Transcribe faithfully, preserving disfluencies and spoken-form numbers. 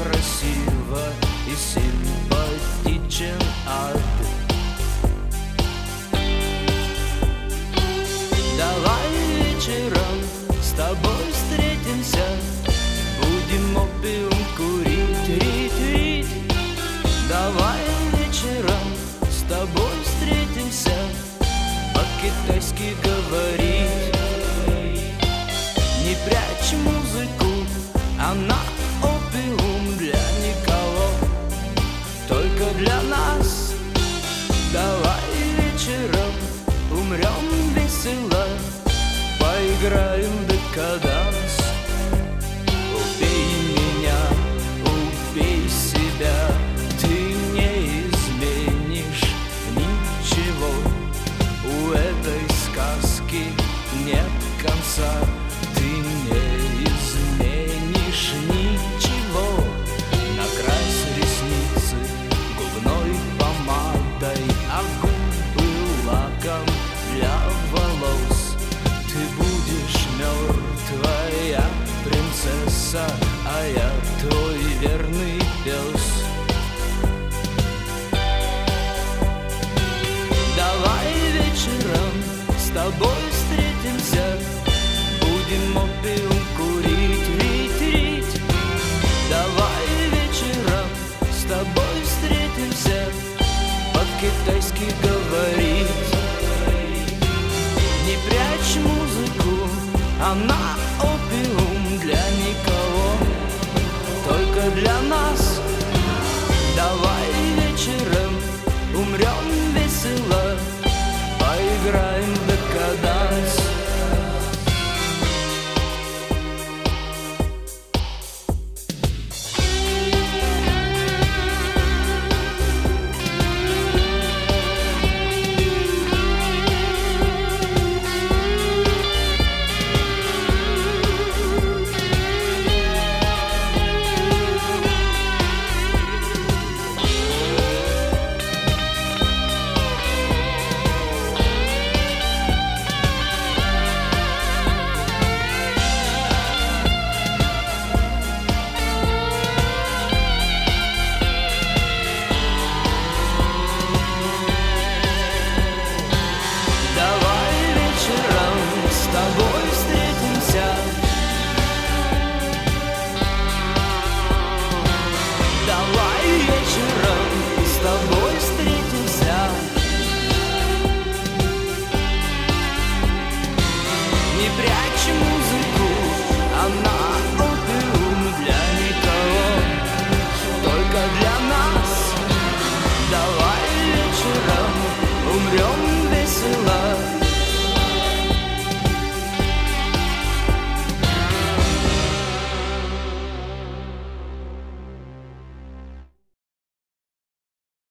красиво и симпатичен ад. Давай вечером с тобой встретимся, будем опиум курить, рить, рить. Давай вечером с тобой встретимся, по-китайски говорить. Не прячь музыку, она опиум для никого, только для нас. Давай вечером умрем весело, поиграем в декаданс. Убей меня, убей себя, ты не изменишь ничего. У этой сказки нет конца.